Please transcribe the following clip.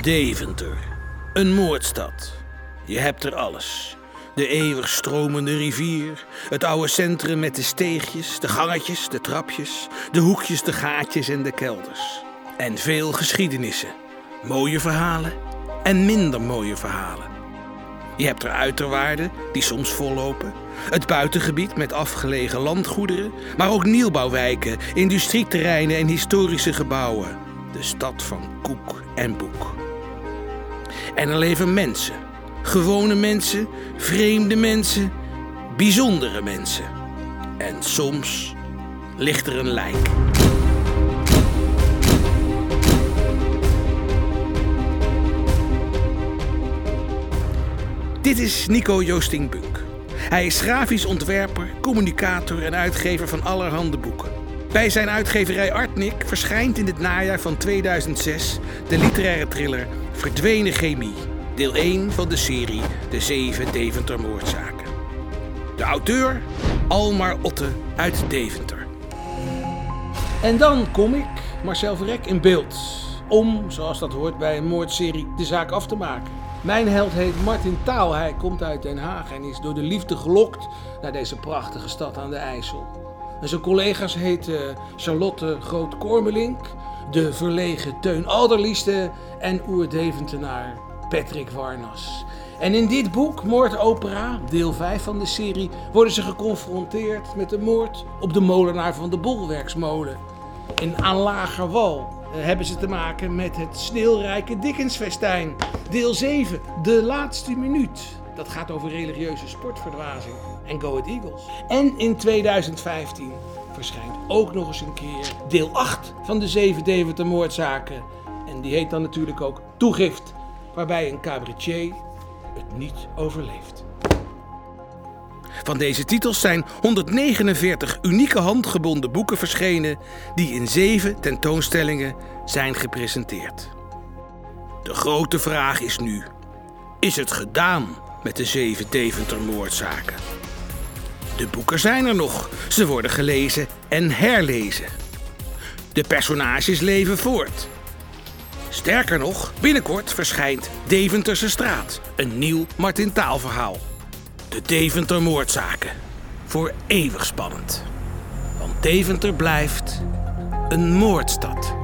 Deventer, een moordstad. Je hebt er alles. De eeuwig stromende rivier, het oude centrum met de steegjes, de gangetjes, de trapjes, de hoekjes, de gaatjes en de kelders. En veel geschiedenissen, mooie verhalen en minder mooie verhalen. Je hebt er uiterwaarden die soms vollopen, het buitengebied met afgelegen landgoederen, maar ook nieuwbouwwijken, industrieterreinen en historische gebouwen. De stad van koek en boek. En er leven mensen, gewone mensen, vreemde mensen, bijzondere mensen. En soms ligt er een lijk. Dit is Nico Joosting Bunk. Hij is grafisch ontwerper, communicator en uitgever van allerhande boeken. Bij zijn uitgeverij Artnik verschijnt in het najaar van 2006 de literaire thriller Verdwenen Chemie, deel 1 van de serie De 7 Deventer moordzaken. De auteur Almar Otte uit Deventer. En dan kom ik, Marcel Verrek, in beeld om, zoals dat hoort bij een moordserie, de zaak af te maken. Mijn held heet Martin Taal. Hij komt uit Den Haag en is door de liefde gelokt naar deze prachtige stad aan de IJssel. En zijn collega's heten Charlotte Groot-Kormelink, de verlegen Teun Alderlieste en oer-Deventenaar Patrick Warnas. En in dit boek, Moordopera, deel 5 van de serie, worden ze geconfronteerd met de moord op de molenaar van de Bolwerksmolen. In Aan Lagerwal hebben ze te maken met het sneeuwrijke Dickensfestijn. Deel 7, de laatste minuut. Dat gaat over religieuze sportverdwazing en Go Ahead Eagles. En in 2015 verschijnt ook nog eens een keer deel 8 van de 7 Deventer moordzaken. En die heet dan natuurlijk ook Toegift, waarbij een cabaretier het niet overleeft. Van deze titels zijn 149 unieke handgebonden boeken verschenen die in 7 tentoonstellingen zijn gepresenteerd. De grote vraag is nu: is het gedaan met de 7 Deventer moordzaken? De boeken zijn er nog, ze worden gelezen en herlezen. De personages leven voort. Sterker nog, binnenkort verschijnt Deventerse Straat, een nieuw Martin Taal verhaal. De Deventer moordzaken. Voor eeuwig spannend. Want Deventer blijft een moordstad.